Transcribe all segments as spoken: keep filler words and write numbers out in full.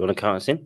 you want to count us in?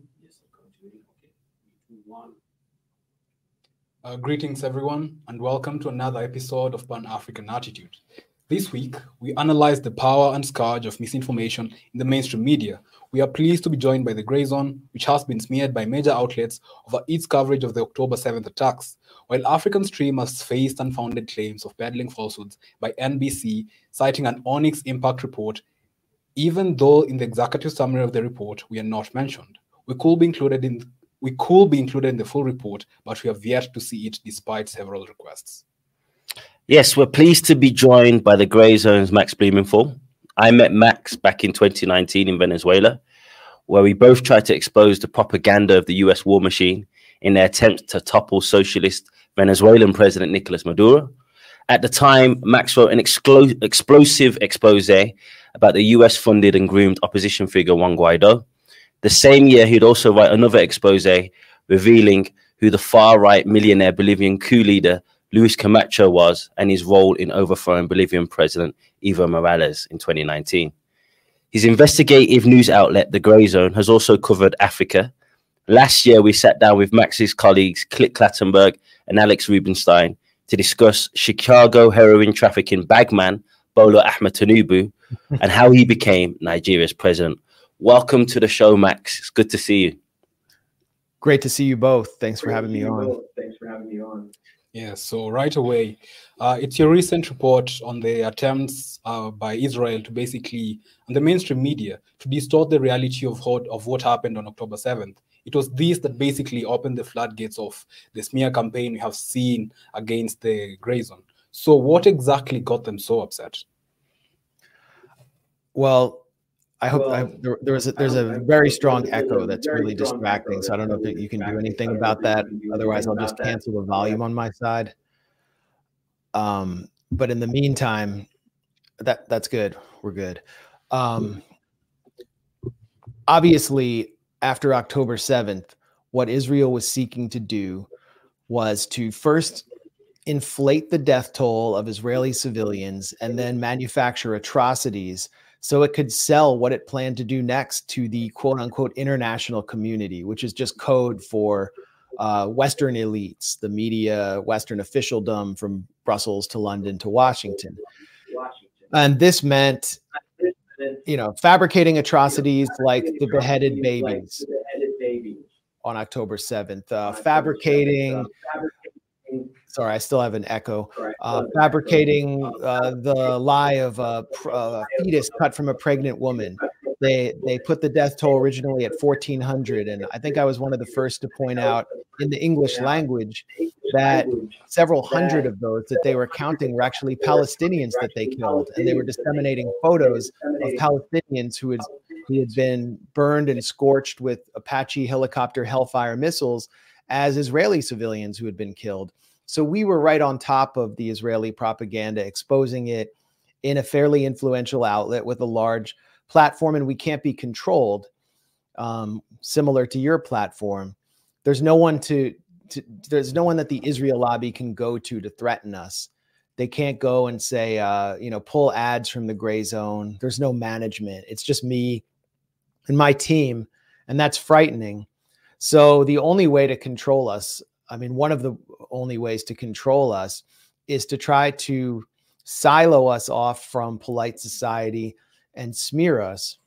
Uh, greetings, everyone, and welcome to another episode of Pan-African Attitude. This week, we analyze the power and scourge of misinformation in the mainstream media. We are pleased to be joined by the Grey Zone, which has been smeared by major outlets over its coverage of the October seventh attacks, while African Stream has faced unfounded claims of peddling falsehoods by N B C, citing an Onyx impact report, even though in the executive summary of the report, we are not mentioned. We could be included in we could be included in the full report, but we have yet to see it despite several requests. Yes, we're pleased to be joined by the Grey Zone's Max Blumenthal. I met Max back in twenty nineteen in Venezuela, where we both tried to expose the propaganda of the U S war machine in their attempt to topple socialist Venezuelan President Nicolas Maduro. At the time, Max wrote an exclo- explosive expose about the U S-funded and groomed opposition figure Juan Guaido. The same year, he'd also write another expose revealing who the far-right millionaire Bolivian coup leader Luis Camacho was and his role in overthrowing Bolivian President Evo Morales in twenty nineteen. His investigative news outlet, The Grey Zone, has also covered Africa. Last year, we sat down with Max's colleagues Click Clattenburg and Alex Rubinstein to discuss Chicago heroin trafficking bagman Bola Ahmed Tinubu and how he became Nigeria's president. Welcome to the show, Max. It's good to see you. Great to see you both. Thanks for having me on. Thanks for having me on. Yeah, so right away, uh, it's your recent report on the attempts uh, by Israel to basically, on the mainstream media, to distort the reality of what, of what happened on October seventh. It was this that basically opened the floodgates of the smear campaign we have seen against the Grey Zone. So what exactly got them so upset? Well, I hope well, I, there, there was a, there's a very strong echo that's really distracting. So I don't know if you can do anything about that. Otherwise, I'll just cancel the volume on my side. Um, but in the meantime, that that's good. We're good. Um, obviously, after October seventh, what Israel was seeking to do was to first inflate the death toll of Israeli civilians and then manufacture atrocities so it could sell what it planned to do next to the quote unquote international community, which is just code for uh, Western elites, the media, Western officialdom from Brussels to London to Washington. And this meant, you know, fabricating atrocities like the beheaded babies on October seventh, uh, fabricating Sorry, I still have an echo. Uh, fabricating uh, the lie of a, a fetus cut from a pregnant woman. They they put the death toll originally at fourteen hundred, and I think I was one of the first to point out in the English language that several hundred of those that they were counting were actually Palestinians that they killed, and they were disseminating photos of Palestinians who had who had been burned and scorched with Apache helicopter Hellfire missiles as Israeli civilians who had been killed. So we were right on top of the Israeli propaganda, exposing it in a fairly influential outlet with a large platform, and we can't be controlled. Um, similar to your platform, there's no one to, to there's no one that the Israel lobby can go to to threaten us. They can't go and say, uh, you know, pull ads from the Grey Zone. There's no management. It's just me and my team, and that's frightening. So the only way to control us, I mean, one of the only ways to control us is to try to silo us off from polite society and smear us.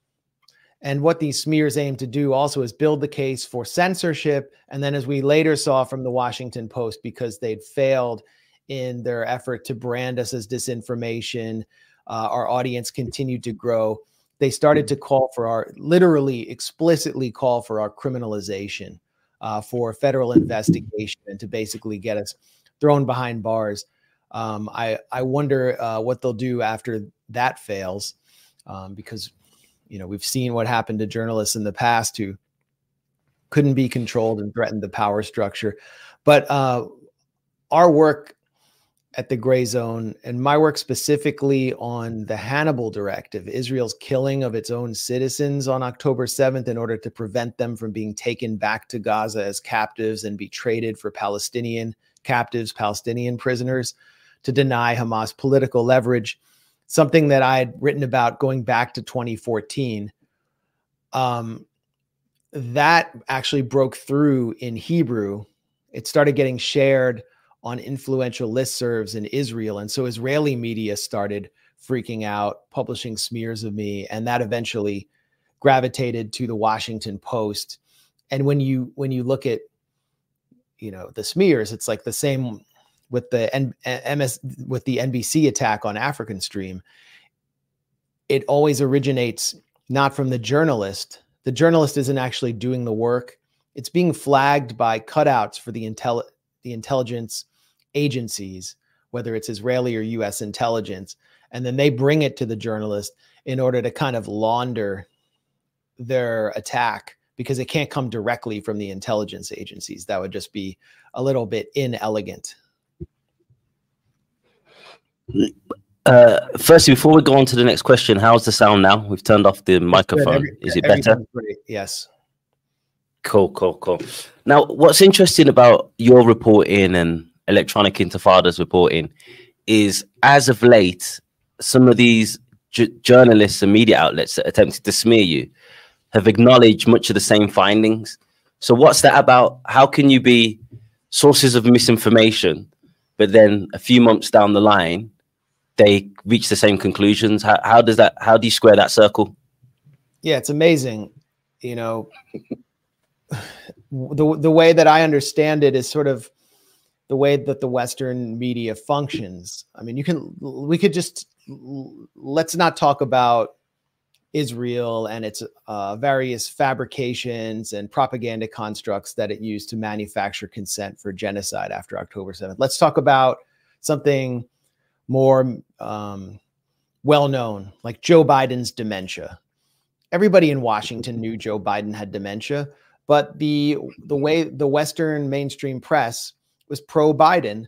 And what these smears aim to do also is build the case for censorship. And then, as we later saw from the Washington Post, because they'd failed in their effort to brand us as disinformation, uh, our audience continued to grow. They started to call for our, literally explicitly call for our criminalization. Uh, for federal investigation and to basically get us thrown behind bars. Um, I, I wonder uh, what they'll do after that fails, um, because, you know, we've seen what happened to journalists in the past who couldn't be controlled and threatened the power structure. But uh, our work at the Grey Zone, and my work specifically on the Hannibal Directive, Israel's killing of its own citizens on October seventh in order to prevent them from being taken back to Gaza as captives and be traded for Palestinian captives, Palestinian prisoners, to deny Hamas political leverage, something that I had written about going back to twenty fourteen. Um, that actually broke through in Hebrew. It started getting shared on influential listservs in Israel. And so Israeli media started freaking out, publishing smears of me. And that eventually gravitated to the Washington Post. And when you when you look at, you know, the smears, it's like the same with the N- M S with the N B C attack on African Stream. It always originates not from the journalist. The journalist isn't actually doing the work. It's being flagged by cutouts for the intel the intelligence agencies, whether it's Israeli or U S intelligence, and then they bring it to the journalist in order to kind of launder their attack, because it can't come directly from the intelligence agencies. That would just be a little bit inelegant. Uh, firstly, before we go on to the next question, how's the sound now? We've turned off the microphone. Every, Is it better? Great. Yes. Cool, cool, cool. Now, what's interesting about your reporting and Electronic Intifada's reporting is, as of late, some of these j- journalists and media outlets that attempted to smear you have acknowledged much of the same findings. So what's that about? How can you be sources of misinformation, but then a few months down the line, they reach the same conclusions? How, how does that, how do you square that circle? Yeah, it's amazing. You know, the the way that I understand it is sort of the way that the Western media functions. I mean, you can, we could just, let's not talk about Israel and its uh, various fabrications and propaganda constructs that it used to manufacture consent for genocide after October seventh. Let's talk about something more um, well-known, like Joe Biden's dementia. Everybody in Washington knew Joe Biden had dementia, but the the way the Western mainstream press was pro-Biden,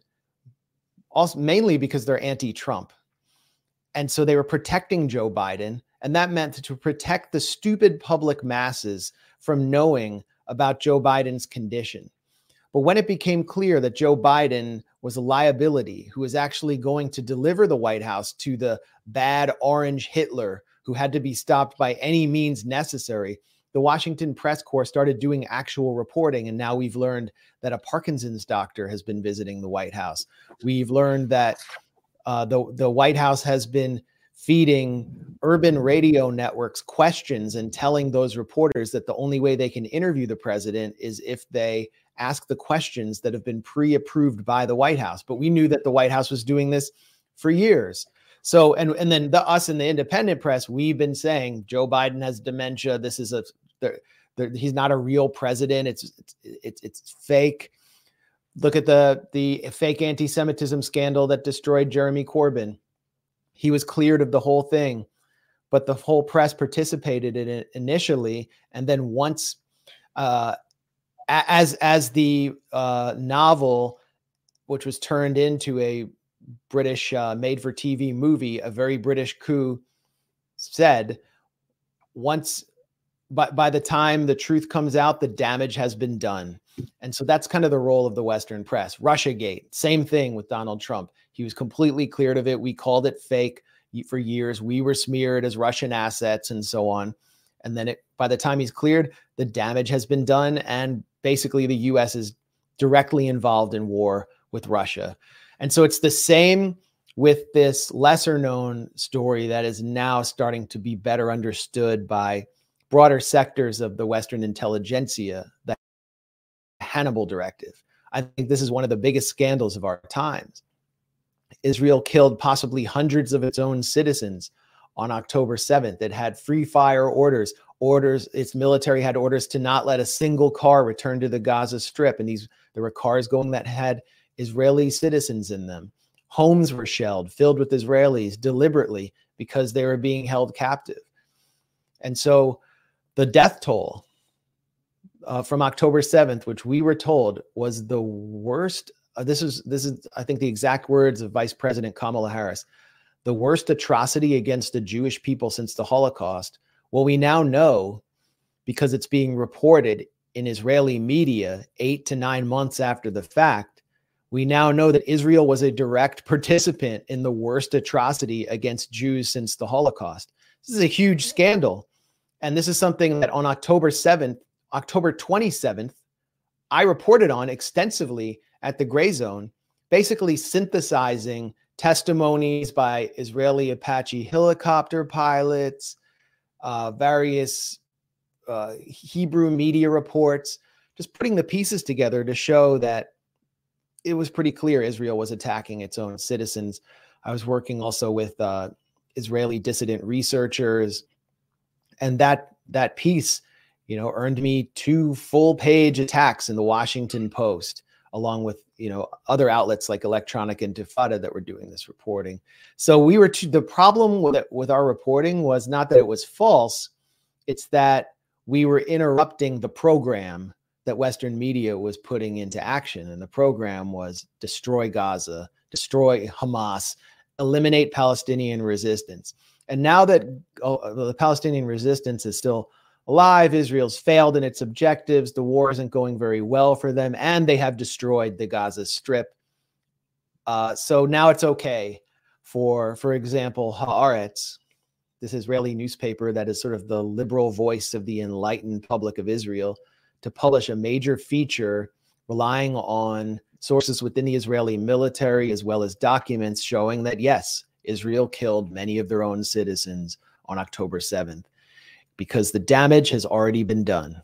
also mainly because they're anti-Trump. And so they were protecting Joe Biden, and that meant to protect the stupid public masses from knowing about Joe Biden's condition. But when it became clear that Joe Biden was a liability who was actually going to deliver the White House to the bad orange Hitler who had to be stopped by any means necessary, the Washington Press Corps started doing actual reporting. And now we've learned that a Parkinson's doctor has been visiting the White House. We've learned that uh, the, the White House has been feeding urban radio networks questions and telling those reporters that the only way they can interview the president is if they ask the questions that have been pre-approved by the White House. But we knew that the White House was doing this for years. So, and, and then the, us in the independent press, we've been saying Joe Biden has dementia. This is a, the, the, he's not a real president. It's, it's, it's, it's fake. Look at the, the fake anti-Semitism scandal that destroyed Jeremy Corbyn. He was cleared of the whole thing, but the whole press participated in it initially. And then once, uh, as, as the uh, novel, which was turned into a British uh, made-for-T V movie, A Very British Coup, said, once by, by the time the truth comes out, the damage has been done. And so that's kind of the role of the Western press. Russiagate, same thing with Donald Trump. He was completely cleared of it. We called it fake for years. We were smeared as Russian assets and so on. And then it, by the time he's cleared, the damage has been done. And basically the U S is directly involved in war with Russia. And so it's the same with this lesser known story that is now starting to be better understood by broader sectors of the Western intelligentsia, the Hannibal Directive. I think this is one of the biggest scandals of our times. Israel killed possibly hundreds of its own citizens on October seventh. It had free fire orders, orders, its military had orders to not let a single car return to the Gaza Strip. And these, there were cars going that had Israeli citizens in them. Homes were shelled, filled with Israelis deliberately because they were being held captive. And so the death toll uh, from October seventh, which we were told was the worst, uh, this is, this is, I think, the exact words of Vice President Kamala Harris, the worst atrocity against the Jewish people since the Holocaust. Well, we now know, because it's being reported in Israeli media eight to nine months after the fact, we now know that Israel was a direct participant in the worst atrocity against Jews since the Holocaust. This is a huge scandal. And this is something that on October seventh, October twenty-seventh, I reported on extensively at the Gray Zone, basically synthesizing testimonies by Israeli Apache helicopter pilots, uh, various uh, Hebrew media reports, just putting the pieces together to show that it was pretty clear Israel was attacking its own citizens. I was working also with uh, Israeli dissident researchers, and that that piece, you know, earned me two full-page attacks in the Washington Post, along with, you know, other outlets like Electronic Intifada that were doing this reporting. So we were to, the problem with it, with our reporting was not that it was false, it's that we were interrupting the program that Western media was putting into action. And the program was destroy Gaza, destroy Hamas, eliminate Palestinian resistance. And now that oh, the Palestinian resistance is still alive, Israel's failed in its objectives, the war isn't going very well for them, and they have destroyed the Gaza Strip. Uh, so now it's okay for, for example, Haaretz, this Israeli newspaper that is sort of the liberal voice of the enlightened public of Israel, to publish a major feature relying on sources within the Israeli military, as well as documents showing that, yes, Israel killed many of their own citizens on October seventh, because the damage has already been done.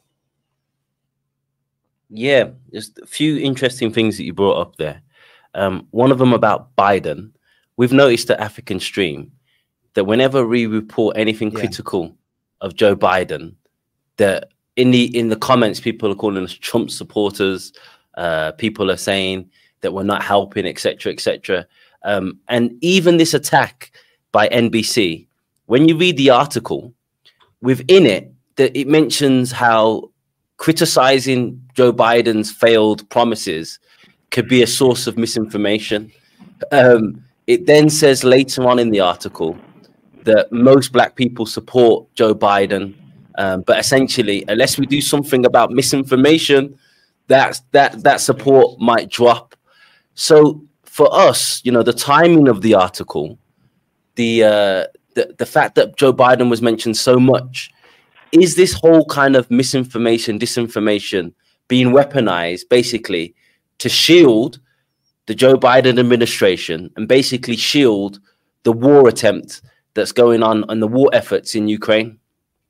Yeah, just a few interesting things that you brought up there. Um, one of them about Biden. We've noticed at African Stream that whenever we report anything Yeah. critical of Joe Biden, that in the in the comments, people are calling us Trump supporters. Uh, people are saying that we're not helping, et cetera, et cetera. Um, and even this attack by N B C, when you read the article, within it, that it mentions how criticizing Joe Biden's failed promises could be a source of misinformation. Um, it then says later on in the article that most black people support Joe Biden, um, but essentially, unless we do something about misinformation, that that that support might drop. So for us, you know, the timing of the article, the uh, the the fact that Joe Biden was mentioned so much, is this whole kind of misinformation, disinformation being weaponized basically to shield the Joe Biden administration and basically shield the war attempt that's going on and the war efforts in Ukraine?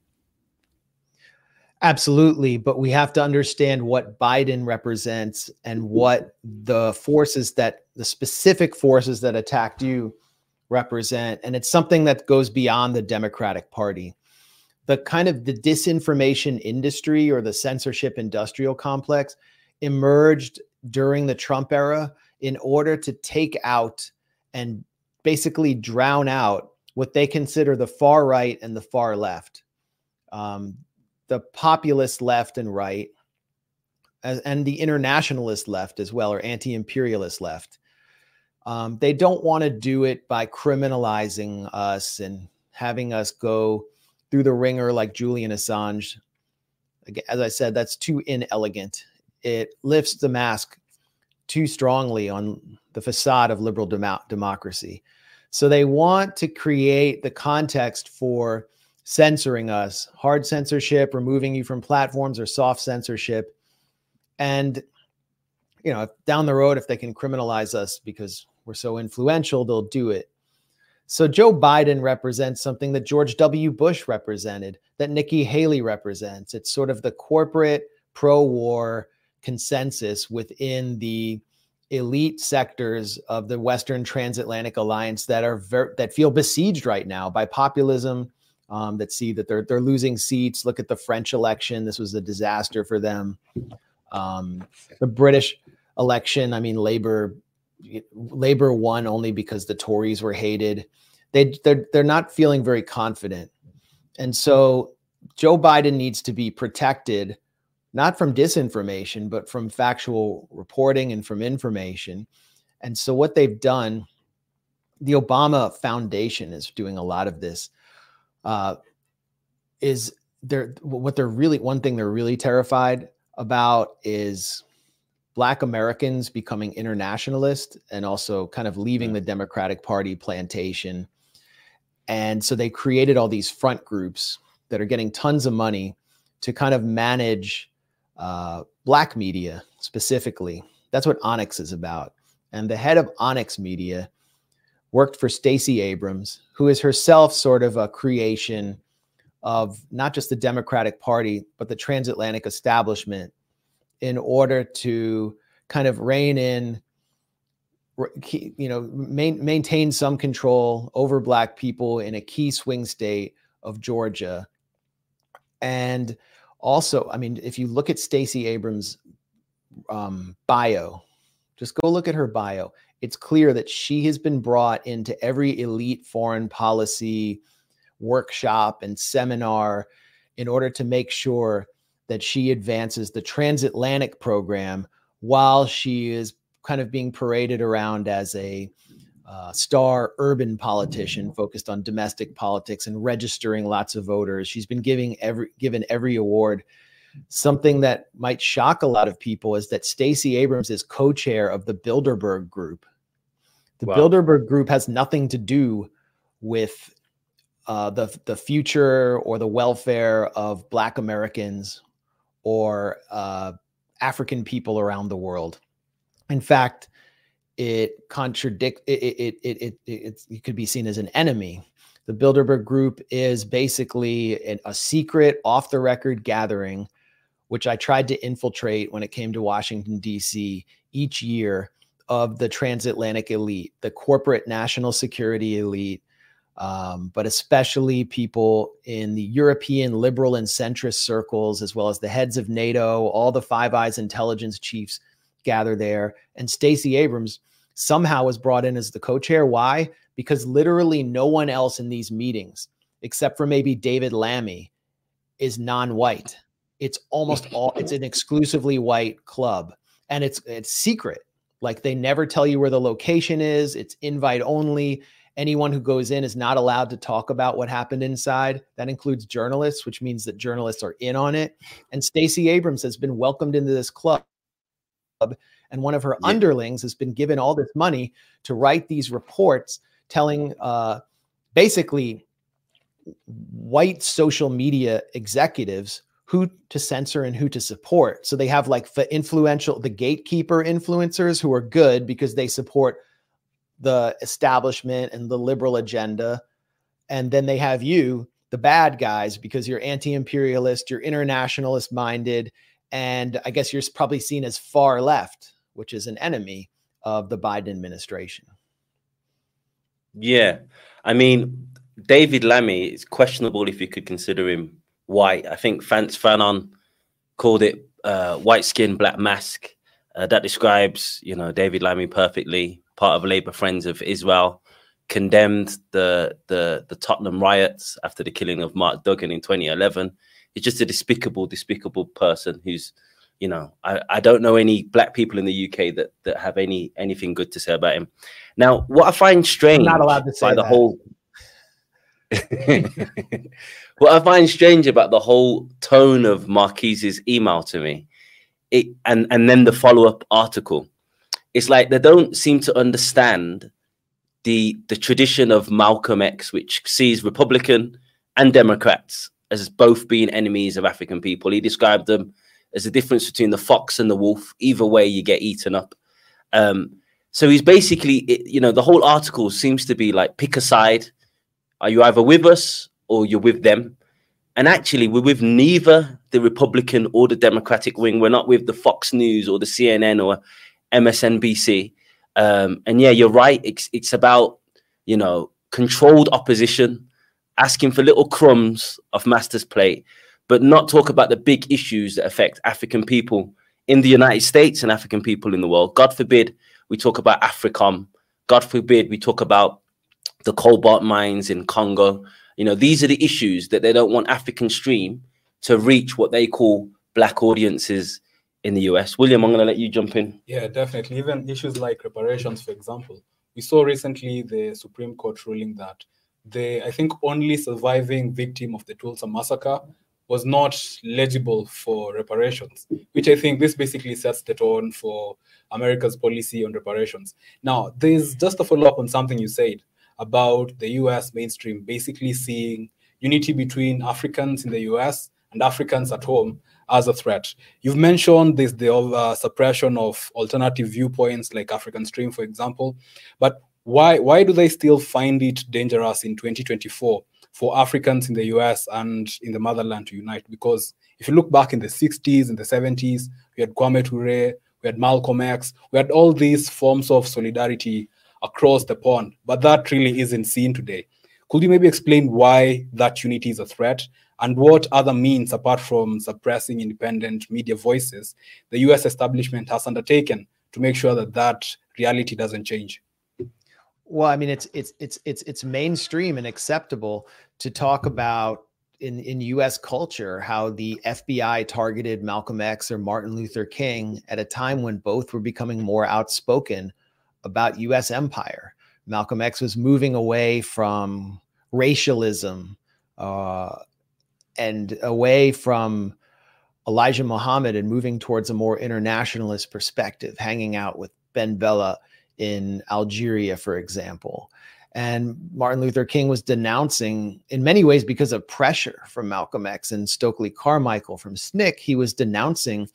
Absolutely. But we have to understand what Biden represents and what the forces that the specific forces that attacked you represent. And it's something that goes beyond the Democratic Party. The kind of the disinformation industry or the censorship industrial complex emerged during the Trump era in order to take out and basically drown out what they consider the far right and the far left. Um, the populist left and right, as, and the internationalist left as well, or anti-imperialist left. Um, they don't want to do it by criminalizing us and having us go through the ringer like Julian Assange. As I said, that's too inelegant. It lifts the mask too strongly on the facade of liberal dem- democracy. So they want to create the context for censoring us, hard censorship, removing you from platforms, or soft censorship. And, you know, down the road, if they can criminalize us because we're so influential, they'll do it. So Joe Biden represents something that George W. Bush represented, that Nikki Haley represents. It's sort of the corporate pro-war consensus within the elite sectors of the Western Transatlantic Alliance that are ver- that feel besieged right now by populism, um, that see that they're they're losing seats. Look at the French election; this was a disaster for them. Um, the British election, I mean, Labour Labour won only because the Tories were hated. They they're they're not feeling very confident, and so Joe Biden needs to be protected, not from disinformation, but from factual reporting and from information. And so what they've done, the Obama Foundation is doing a lot of this, uh, is they're, what they're really, one thing they're really terrified about is Black Americans becoming internationalist and also kind of leaving the Democratic Party plantation. And so they created all these front groups that are getting tons of money to kind of manage uh, Black media specifically. That's what Onyx is about. And the head of Onyx Media worked for Stacey Abrams, who is herself sort of a creation of not just the Democratic Party, but the transatlantic establishment, in order to kind of rein in, you know, main, maintain some control over Black people in a key swing state of Georgia. And also, I mean, if you look at Stacey Abrams' um, bio, just go look at her bio. It's clear that she has been brought into every elite foreign policy workshop and seminar in order to make sure that she advances the transatlantic program while she is kind of being paraded around as a uh, star urban politician focused on domestic politics and registering lots of voters. She's been giving every given every award. Something that might shock a lot of people is that Stacey Abrams is co-chair of the Bilderberg Group. The wow. Bilderberg Group has nothing to do with uh, the, the future or the welfare of Black Americans or uh, African people around the world. In fact, it contradict it it it it, it, it could be seen as an enemy. The Bilderberg Group is basically an, a secret, off-the-record gathering, which I tried to infiltrate when it came to Washington, D C each year, of the transatlantic elite, the corporate national security elite, um, but especially people in the European liberal and centrist circles, as well as the heads of NATO. All the Five Eyes intelligence chiefs gather there. And Stacey Abrams somehow was brought in as the co-chair. Why? Because literally no one else in these meetings, except for maybe David Lammy, is non-white. It's almost all, it's an exclusively white club, and it's it's secret. Like, they never tell you where the location is. It's invite only. Anyone who goes in is not allowed to talk about what happened inside. That includes journalists, which means that journalists are in on it. And Stacey Abrams has been welcomed into this club, and one of her yeah. underlings has been given all this money to write these reports telling uh, basically white social media executives who to censor and who to support. So they have like the influential, the gatekeeper influencers who are good because they support the establishment and the liberal agenda. And then they have you, the bad guys, because you're anti-imperialist, you're internationalist minded. And I guess you're probably seen as far left, which is an enemy of the Biden administration. Yeah. I mean, David Lammy, it's questionable if you could consider him white. I think Frantz Fanon called it uh, white skin, black mask. Uh, that describes, you know, David Lammy perfectly. Part of Labour Friends of Israel, condemned the the the Tottenham riots after the killing of Mark Duggan in twenty eleven. He's just a despicable, despicable person who's, you know, I, I don't know any black people in the U K that that have any anything good to say about him. Now, what I find strange, I'm not allowed to say by the that. whole what I find strange about the whole tone of Marquise's email to me, it and and then the follow-up article, it's like they don't seem to understand the the tradition of Malcolm X, which sees Republican and Democrats as both being enemies of African people. He described them as the difference between the fox and the wolf. Either way, you get eaten up. Um, so he's basically, you know, the whole article seems to be like, pick a side. Are you either with us or you're with them? And actually, we're with neither the Republican or the Democratic wing. We're not with the Fox News or the C N N or M S N B C. Um, and yeah, you're right. It's, it's about, you know, controlled opposition, asking for little crumbs of master's plate, but not talk about the big issues that affect African people in the United States and African people in the world. God forbid we talk about AFRICOM. God forbid we talk about the cobalt mines in Congo. You know, these are the issues that they don't want African Stream to reach what they call black audiences in the U S. William, I'm going to let you jump in. Yeah, definitely. Even issues like reparations, for example. We saw recently the Supreme Court ruling that the, I think, only surviving victim of the Tulsa massacre was not legible for reparations, which I think this basically sets the tone for America's policy on reparations. Now, there's just a follow-up on something you said about the U S mainstream basically seeing unity between Africans in the U S and Africans at home as a threat. You've mentioned this, the uh, suppression of alternative viewpoints like African Stream, for example, but why, why do they still find it dangerous in twenty twenty-four for Africans in the U S and in the motherland to unite? Because if you look back in the sixties, in the seventies, we had Kwame Ture, we had Malcolm X, we had all these forms of solidarity across the pond, but that really isn't seen today. Could you maybe explain why that unity is a threat, and what other means, apart from suppressing independent media voices, the U S establishment has undertaken to make sure that that reality doesn't change? Well, I mean, it's it's it's it's it's mainstream and acceptable to talk about in in U S culture how the F B I targeted Malcolm X or Martin Luther King at a time when both were becoming more outspoken about U S empire. Malcolm X was moving away from racialism uh, and away from Elijah Muhammad and moving towards a more internationalist perspective, hanging out with Ben Bella in Algeria, for example. And Martin Luther King was denouncing, in many ways because of pressure from Malcolm X and Stokely Carmichael from S N C C, he was denouncing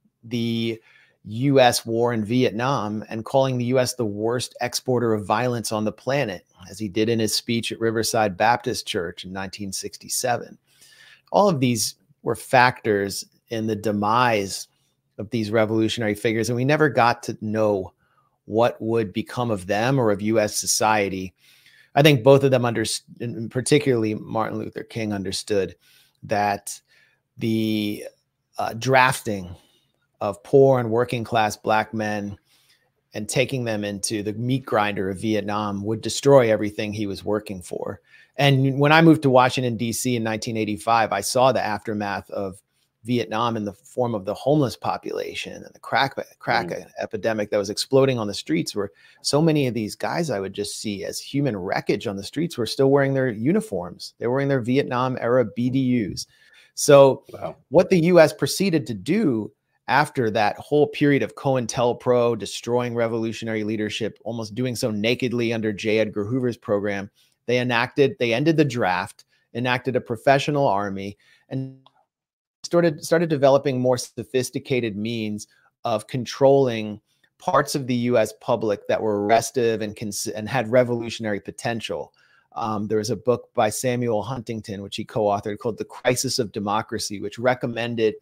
the U S war in Vietnam and calling the U S the worst exporter of violence on the planet, as he did in his speech at Riverside Baptist Church in nineteen sixty-seven. All of these were factors in the demise of these revolutionary figures, and we never got to know what would become of them or of U S society. I think both of them understood, particularly Martin Luther King understood, that the uh, drafting of poor and working class Black men and taking them into the meat grinder of Vietnam would destroy everything he was working for. And when I moved to Washington, D C in nineteen eighty-five, I saw the aftermath of Vietnam in the form of the homeless population and the crack, crack mm. epidemic that was exploding on the streets, where so many of these guys I would just see as human wreckage on the streets were still wearing their uniforms. They were wearing their Vietnam era B D Us. So wow. What the U S proceeded to do after that whole period of COINTELPRO, destroying revolutionary leadership, almost doing so nakedly under J. Edgar Hoover's program, they enacted, they ended the draft, enacted a professional army, and started, started developing more sophisticated means of controlling parts of the U S public that were restive and, cons- and had revolutionary potential. Um, there was a book by Samuel Huntington, which he co-authored, called The Crisis of Democracy, which recommended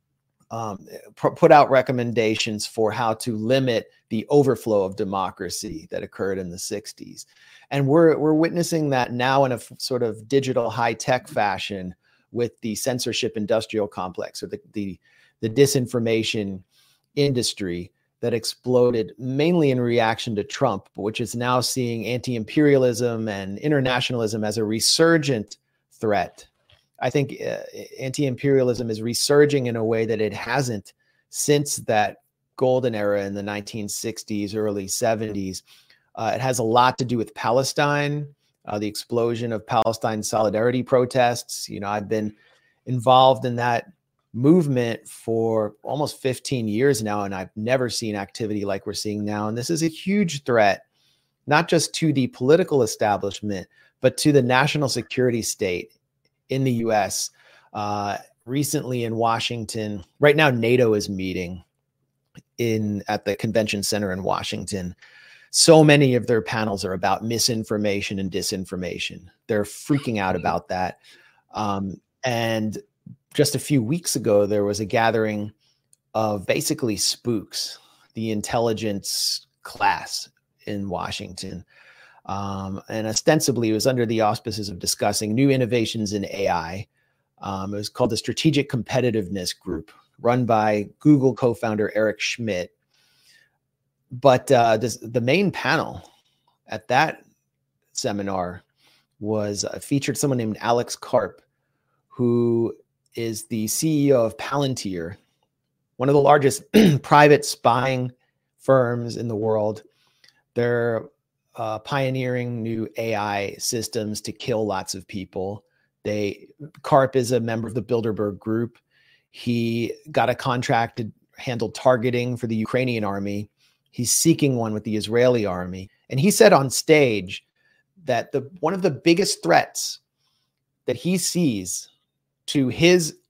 Um, put out recommendations for how to limit the overflow of democracy that occurred in the sixties. And we're, we're witnessing that now in a f- sort of digital high-tech fashion with the censorship industrial complex, or the, the, the disinformation industry that exploded mainly in reaction to Trump, which is now seeing anti-imperialism and internationalism as a resurgent threat. I think uh, anti-imperialism is resurging in a way that it hasn't since that golden era in the nineteen sixties, early seventies. Uh, it has a lot to do with Palestine, uh, the explosion of Palestine solidarity protests. You know, I've been involved in that movement for almost fifteen years now, and I've never seen activity like we're seeing now. And this is a huge threat, not just to the political establishment, but to the national security state in the U S. Uh, recently in Washington, right now NATO is meeting in at the convention center in Washington. So many of their panels are about misinformation and disinformation. They're freaking out about that. Um, and just a few weeks ago, there was a gathering of basically spooks, the intelligence class in Washington. Um, and ostensibly, it was under the auspices of discussing new innovations in A I. Um, it was called the Strategic Competitiveness Group, run by Google co-founder Eric Schmidt. But uh, this, the main panel at that seminar was uh, featured someone named Alex Karp, who is the C E O of Palantir, one of the largest private spying firms in the world. They're Uh, pioneering new A I systems to kill lots of people. They, Karp is a member of the Bilderberg Group. He got a contract to handle targeting for the Ukrainian army. He's seeking one with the Israeli army. And he said on stage that the one of the biggest threats that he sees to his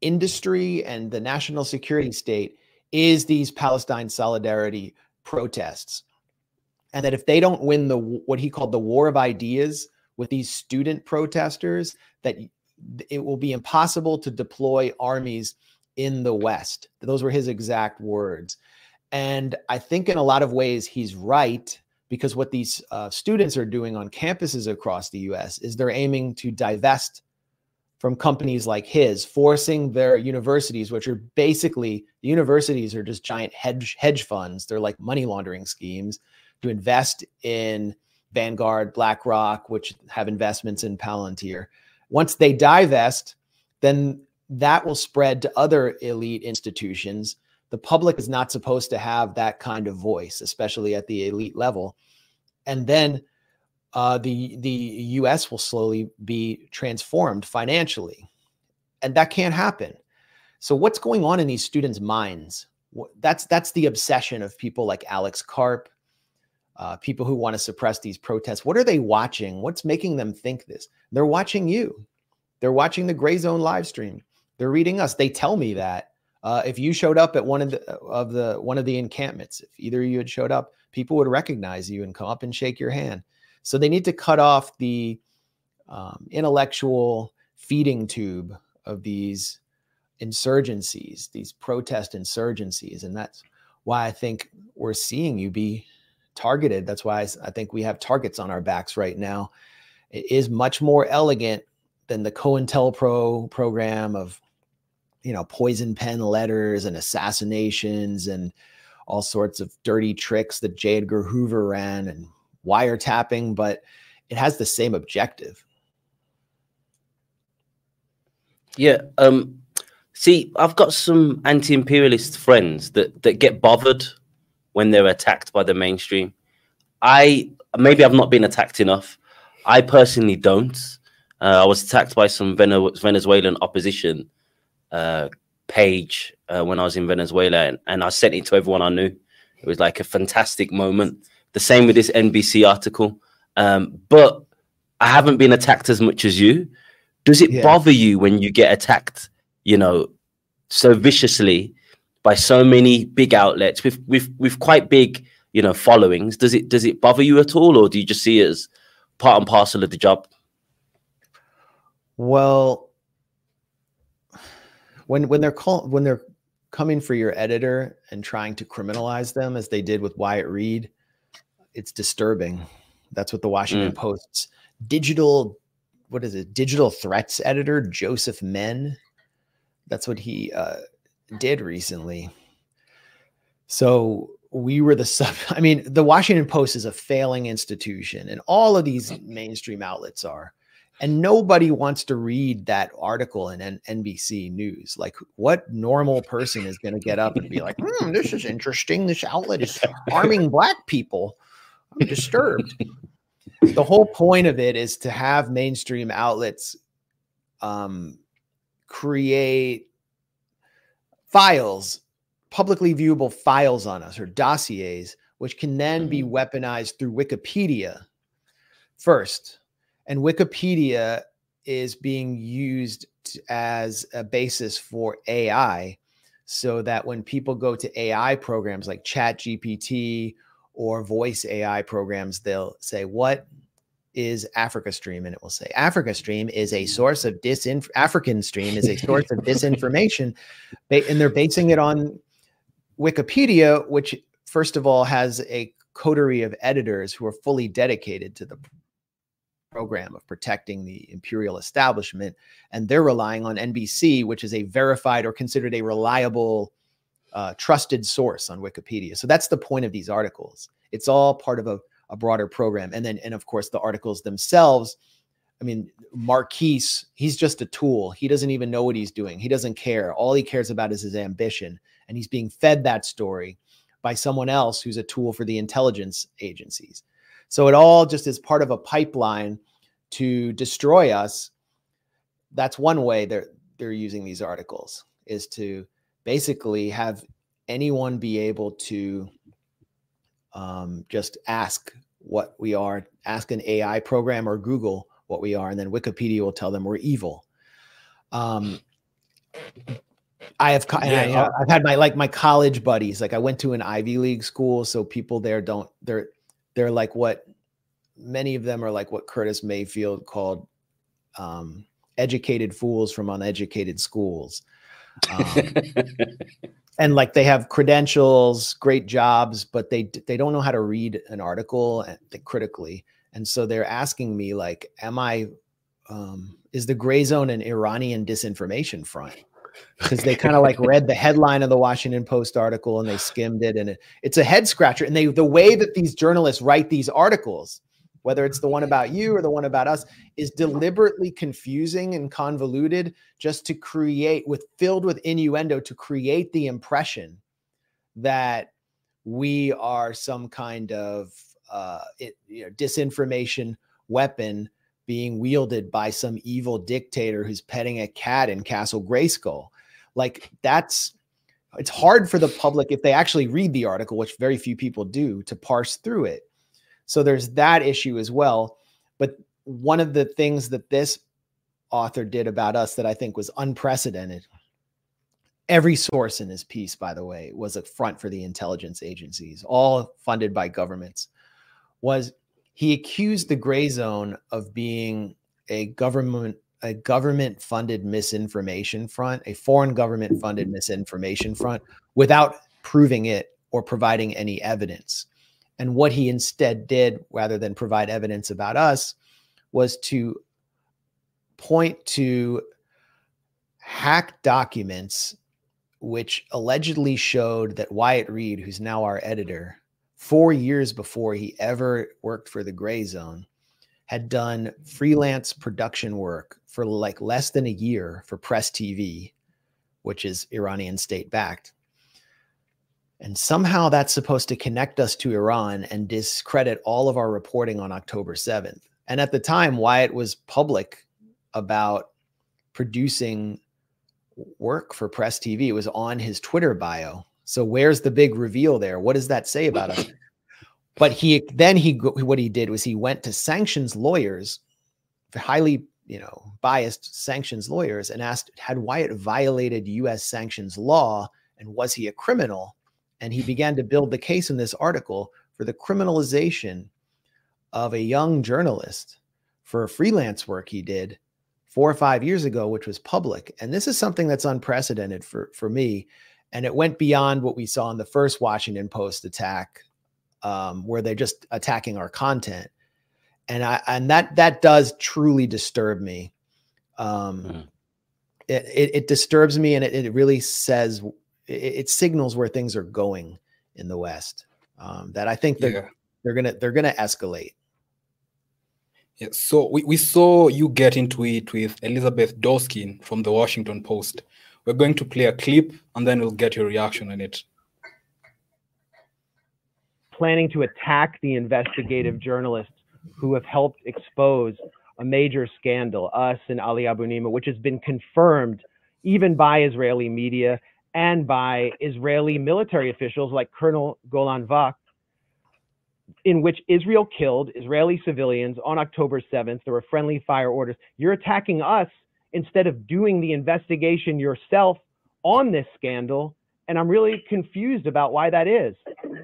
industry and the national security state is these Palestine solidarity protests. And that if they don't win the what he called the war of ideas with these student protesters, that it will be impossible to deploy armies in the West. Those were his exact words. And I think in a lot of ways he's right, because what these uh, students are doing on campuses across the U S is they're aiming to divest from companies like his, forcing their universities, which are basically, the universities are just giant hedge, hedge funds. They're like money laundering schemes, to invest in Vanguard, BlackRock, which have investments in Palantir. Once they divest, then that will spread to other elite institutions. The public is not supposed to have that kind of voice, especially at the elite level. And then uh, the, the U S will slowly be transformed financially. And that can't happen. So what's going on in these students' minds? That's, that's the obsession of people like Alex Karp, uh, people who want to suppress these protests. What are they watching? What's making them think this? They're watching you. They're watching the Gray Zone live stream. They're reading us. They tell me that uh, if you showed up at one of the of the one of the encampments, if either of you had showed up, people would recognize you and come up and shake your hand. So they need to cut off the um, intellectual feeding tube of these insurgencies, these protest insurgencies, and that's why I think we're seeing you be targeted. That's why I think we have targets on our backs right now. It is much more elegant than the COINTELPRO program of, you know, poison pen letters and assassinations and all sorts of dirty tricks that J. Edgar Hoover ran and wiretapping, but it has the same objective. Yeah. Um, see, I've got some anti-imperialist friends that, that get bothered when they're attacked by the mainstream. I, maybe I've not been attacked enough. I personally don't. Uh, I was attacked by some Venezuelan opposition uh, page uh, when I was in Venezuela, and, and I sent it to everyone I knew. It was like a fantastic moment. The same with this N B C article. Um, but I haven't been attacked as much as you. Does it yeah. bother you when you get attacked, you know, so viciously by so many big outlets with with with quite big, you know, followings? Does it does it bother you at all, or do you just see it as part and parcel of the job? Well, when when they're call, when they're coming for your editor and trying to criminalize them, as they did with Wyatt Reed, it's disturbing. That's what the Washington mm. Post's digital, what is it, digital threats editor, Joseph Menn, that's what he uh, did recently. So we were the sub, I mean, the Washington Post is a failing institution, and all of these mainstream outlets are. And nobody wants to read that article in N B C News. Like, what normal person is going to get up and be like, hmm, this is interesting. This outlet is harming Black people. I'm disturbed. The whole point of it is to have mainstream outlets um, create files, publicly viewable files on us, or dossiers, which can then be weaponized through Wikipedia first. And Wikipedia is being used as a basis for A I, so that when people go to A I programs like ChatGPT or voice A I programs, they'll say, what is Africa Stream? And it will say, Africa Stream is a source of disinf- African Stream is a source of disinformation. And they're basing it on Wikipedia, which first of all has a coterie of editors who are fully dedicated to the program of protecting the imperial establishment, and they're relying on N B C, which is a verified or considered a reliable, uh, trusted source on Wikipedia. So that's the point of these articles. It's all part of a, a broader program. And then, and of course, the articles themselves, I mean, Marquise, he's just a tool. He doesn't even know what he's doing. He doesn't care. All he cares about is his ambition. And he's being fed that story by someone else who's a tool for the intelligence agencies. So it all just is part of a pipeline to destroy us. That's one way they're they're using these articles, is to basically have anyone be able to um, just ask what we are, ask an A I program or Google what we are, and then Wikipedia will tell them we're evil. Um, I have, Yeah, I, uh, I've had my, like my college buddies, like I went to an Ivy League school. So people there don't, they're, they're like what many of them are like what Curtis Mayfield called um, educated fools from uneducated schools. Um, and like they have credentials, great jobs, but they, they don't know how to read an article critically. And so they're asking me like, am I, um, is the gray zone an Iranian disinformation front? Because they kind of like read the headline of the Washington Post article and they skimmed it, and it, it's a head scratcher. And they, the way that these journalists write these articles, whether it's the one about you or the one about us, is deliberately confusing and convoluted just to create with filled with innuendo to create the impression that we are some kind of uh, it, you know, disinformation weapon being wielded by some evil dictator who's petting a cat in Castle Grayskull. Like that's, it's hard for the public, if they actually read the article, which very few people do, to parse through it. So there's that issue as well. But one of the things that this author did about us that I think was unprecedented, every source in his piece, by the way, was a front for the intelligence agencies, all funded by governments, was he accused the gray zone of being a government, a government funded misinformation front, a foreign government funded misinformation front, without proving it or providing any evidence. And what he instead did, rather than provide evidence about us, was to point to hacked documents which allegedly showed that Wyatt Reed, who's now our editor, four years before he ever worked for the Gray Zone, had done freelance production work for like less than a year for Press T V, which is Iranian state-backed. And somehow that's supposed to connect us to Iran and discredit all of our reporting on October seventh. And at the time, Wyatt was public about producing work for Press T V. It was on his Twitter bio. So where's the big reveal there? What does that say about us? But he then he what he did was he went to sanctions lawyers, highly you know biased sanctions lawyers, and asked, had Wyatt violated U S sanctions law, and was he a criminal? And he began to build the case in this article for the criminalization of a young journalist for freelance work he did four or five years ago, which was public. And this is something that's unprecedented for, for me. And it went beyond what we saw in the first Washington Post attack, um, where they're just attacking our content. And I, and that, that does truly disturb me. Um, mm. it, it, it disturbs me. And it, it really says, it, it signals where things are going in the West, um, that I think they're, yeah. they're going to, they're going to escalate. Yeah, so we, we saw you get into it with Elizabeth Doskin from the Washington Post. We're going to play a clip and then we'll get your reaction on it. Planning to attack the investigative journalists who have helped expose a major scandal, us and Ali Abu Nima, which has been confirmed even by Israeli media and by Israeli military officials like Colonel Golan Vach, in which Israel killed Israeli civilians on October seventh. There were friendly fire orders. You're attacking us instead of doing the investigation yourself on this scandal. And I'm really confused about why that is.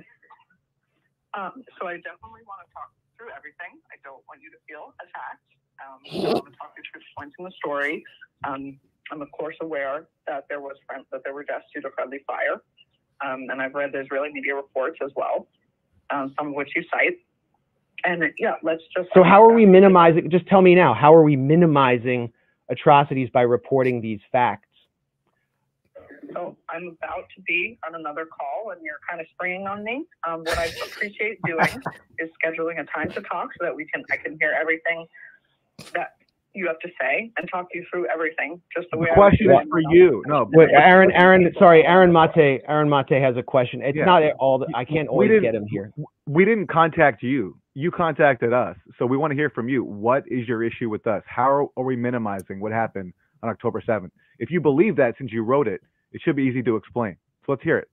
Um, so I definitely want to talk through everything. I don't want you to feel attacked. Um, I want to talk you through points in the story. Um, I'm of course aware that there was friend, that there were deaths due to friendly fire. Um, and I've read the Israeli media reports as well. Um, some of which you cite. And yeah, let's just... So how are we minimizing, just tell me now, how are we minimizing atrocities by reporting these facts? So I'm about to be on another call and you're kind of springing on me. Um, what I appreciate doing is scheduling a time to talk so that we can, I can hear everything that you have to say and talk you through everything just the way the question I is for you. No, Wait, Aaron, Aaron, sorry, Aaron Mate, Aaron Mate has a question. It's yeah. not all the, I can't always get him here. We didn't contact you. You contacted us. So we want to hear from you. What is your issue with us? How are, are we minimizing what happened on October seventh? If you believe that, since you wrote it, it should be easy to explain. So let's hear it.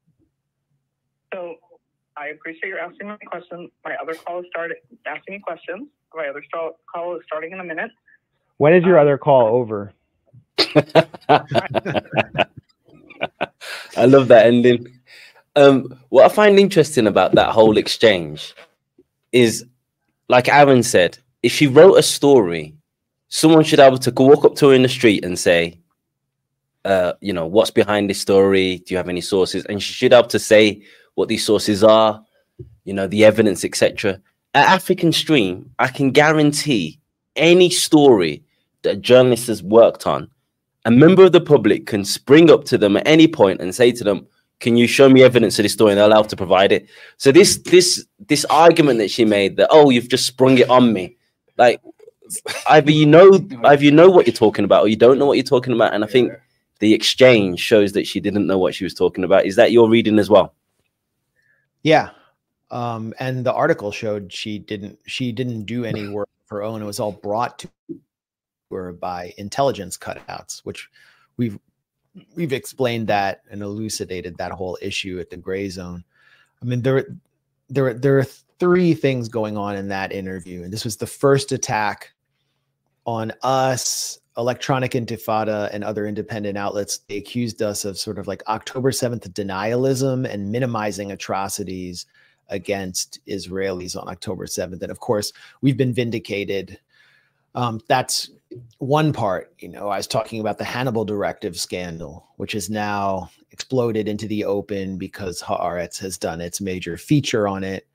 So I appreciate you asking my question. My other call is started asking me questions. My other call is starting in a minute. When is your um, other call over? I love that ending. Um, what I find interesting about that whole exchange is, like Aaron said, if she wrote a story, someone should be able to walk up to her in the street and say, uh, you know, what's behind this story? Do you have any sources? And she should be able to say what these sources are, you know, the evidence, et cetera. At African Stream, I can guarantee any story that a journalist has worked on, a member of the public can spring up to them at any point and say to them, can you show me evidence of this story? And they're allowed to provide it. So this this this argument that she made that, oh, you've just sprung it on me, like either you know either you know what you're talking about or you don't know what you're talking about. And I think the exchange shows that she didn't know what she was talking about. Is that your reading as well? Yeah. Um, and the article showed she didn't she didn't do any work of her own. It was all brought to her by intelligence cutouts, which we've we've explained that and elucidated that whole issue at the Gray Zone. I mean, there there there are three things going on in that interview, and this was the first attack on us, Electronic Intifada, and other independent outlets. They accused us of sort of like October seventh denialism and minimizing atrocities against Israelis on October seventh. And of course, we've been vindicated. Um, that's one part. You know, I was talking about the Hannibal Directive scandal, which has now exploded into the open because Haaretz has done its major feature on it.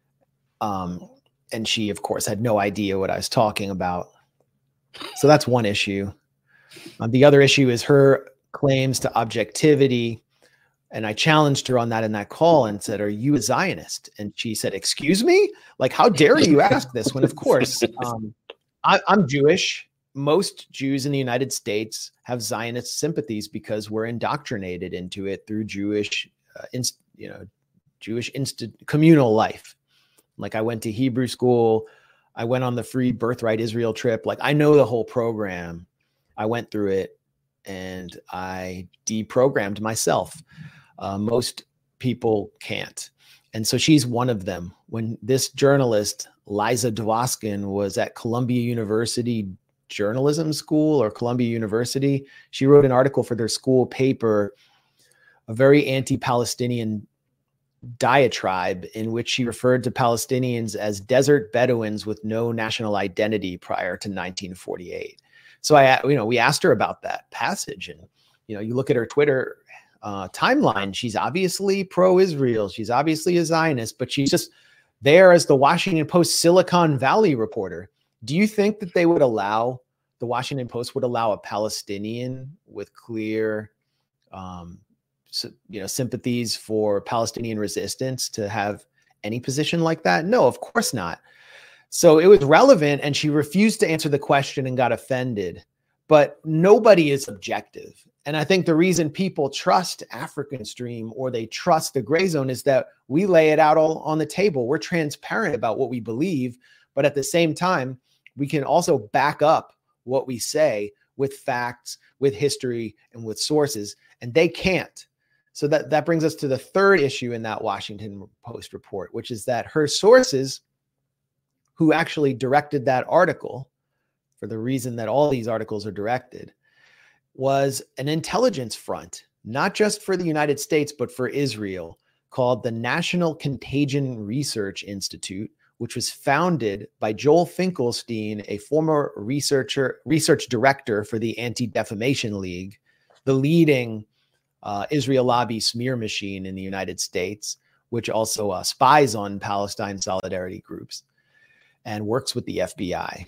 Um, and she, of course, had no idea what I was talking about. So that's one issue. Uh, the other issue is her claims to objectivity. And I challenged her on that in that call and said, are you a Zionist? And she said, excuse me? Like, how dare you ask this when, of course, um, I, I'm Jewish. Most Jews in the United States have Zionist sympathies because we're indoctrinated into it through Jewish, uh, inst, you know, Jewish inst communal life. Like, I went to Hebrew school. I went on the free Birthright Israel trip. Like, I know the whole program. I went through it and I deprogrammed myself. Uh, most people can't. And so she's one of them. When this journalist, Liza Dwoskin, was at Columbia University Journalism School or Columbia University, she wrote an article for their school paper, a very anti-Palestinian diatribe in which she referred to Palestinians as desert Bedouins with no national identity prior to nineteen forty-eight. So I, you know, we asked her about that passage, and you know, you look at her Twitter uh, timeline. She's obviously pro-Israel. She's obviously a Zionist, but she's just there as the Washington Post Silicon Valley reporter. Do you think that they would allow the Washington Post would allow a Palestinian with clear, um, So, you know, sympathies for Palestinian resistance to have any position like that? No, of course not. So it was relevant, and she refused to answer the question and got offended. But nobody is objective. And I think the reason people trust African Stream or they trust the Gray Zone is that we lay it out all on the table. We're transparent about what we believe, but at the same time, we can also back up what we say with facts, with history, and with sources, and they can't. So that, that brings us to the third issue in that Washington Post report, which is that her sources, who actually directed that article, for the reason that all these articles are directed, was an intelligence front, not just for the United States, but for Israel, called the National Contagion Research Institute, which was founded by Joel Finkelstein, a former researcher, research director for the Anti-Defamation League, the leading Uh, Israel lobby smear machine in the United States, which also uh, spies on Palestine solidarity groups and works with the F B I.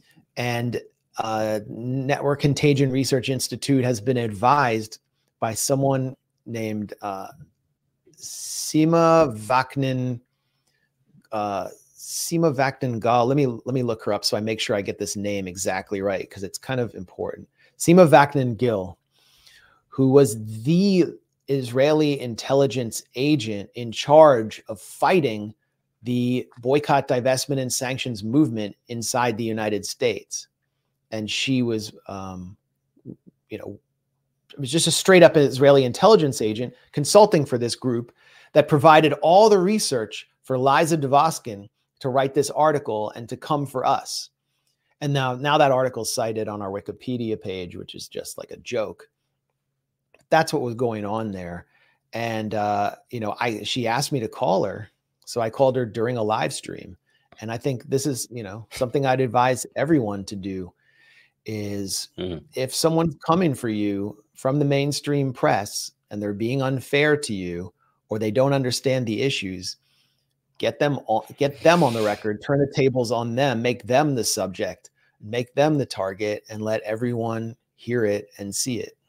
And uh, Network Contagion Research Institute has been advised by someone named uh, Sima Vaknin, uh, Sima Vaknin Gal. Let me let me look her up so I make sure I get this name exactly right, because it's kind of important. Sima Vaknin Gil, who was the Israeli intelligence agent in charge of fighting the boycott, divestment, and sanctions movement inside the United States. And she was, um, you know, it was just a straight up Israeli intelligence agent consulting for this group that provided all the research for Liza Dwoskin to write this article and to come for us. And now, now that article's cited on our Wikipedia page, which is just like a joke. That's what was going on there. And, uh, you know, I, she asked me to call her. So I called her during a live stream. And I think this is, you know, something I'd advise everyone to do is mm. if someone's coming for you from the mainstream press and they're being unfair to you, or they don't understand the issues, get them on, get them on the record, turn the tables on them, make them the subject, make them the target, and let everyone hear it and see it.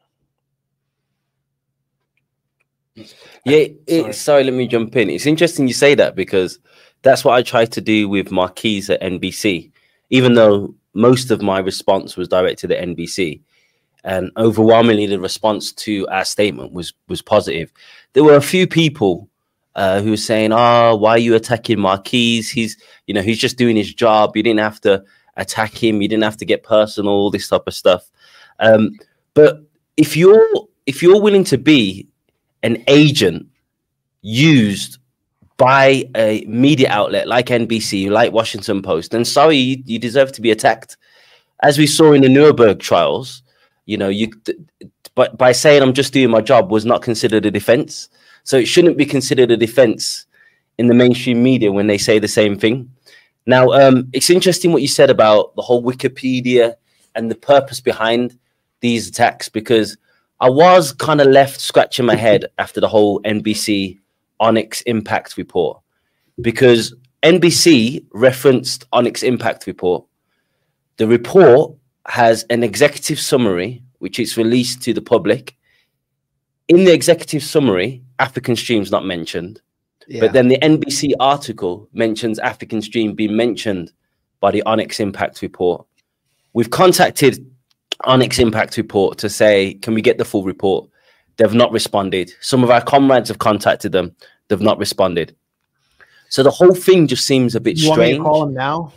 Yeah, it, sorry. sorry, let me jump in. It's interesting you say that, because that's what I tried to do with Marquise at N B C, even though most of my response was directed at N B C. And overwhelmingly, the response to our statement was was positive. There were a few people uh, who were saying, "Oh, why are you attacking Marquise? He's, you know, he's just doing his job. You didn't have to attack him. You didn't have to get personal. All this type of stuff." Um, but if you're if you're willing to be an agent used by a media outlet like N B C, like Washington Post, then sorry, you, you deserve to be attacked. As we saw in the Nuremberg trials, you know, you, but by saying I'm just doing my job was not considered a defense. So it shouldn't be considered a defense in the mainstream media when they say the same thing. Now, um, it's interesting what you said about the whole Wikipedia and the purpose behind these attacks, because I was kind of left scratching my head after the whole N B C Onyx Impact report, because N B C referenced Onyx Impact report. The report has an executive summary, which is released to the public. In the executive summary, African Stream's not mentioned, yeah. But then the N B C article mentions African Stream being mentioned by the Onyx Impact report. We've contacted Onyx Impact report to say, can we get the full report? They've not responded. Some of our comrades have contacted them. They've not responded. So the whole thing just seems a bit you strange. Want me to call them now?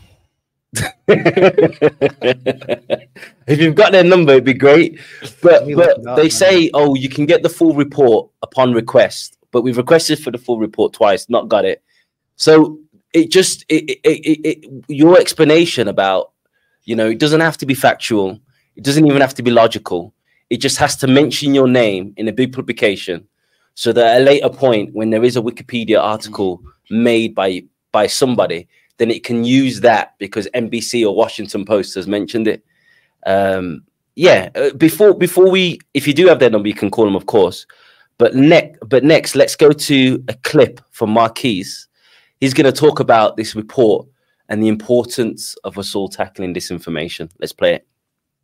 If you've got their number, it'd be great. But but up, they man. say, oh, you can get the full report upon request. But we've requested for the full report twice, not got it. So it just it, it, it, it, your explanation about, you know, it doesn't have to be factual. It doesn't even have to be logical. It just has to mention your name in a big publication, so that at a later point, when there is a Wikipedia article made by by somebody, then it can use that because N B C or Washington Post has mentioned it. Um, yeah, before before we, if you do have their number, you can call them, of course. But next, but next, let's go to a clip from Marquise. He's going to talk about this report and the importance of us all tackling disinformation. Let's play it.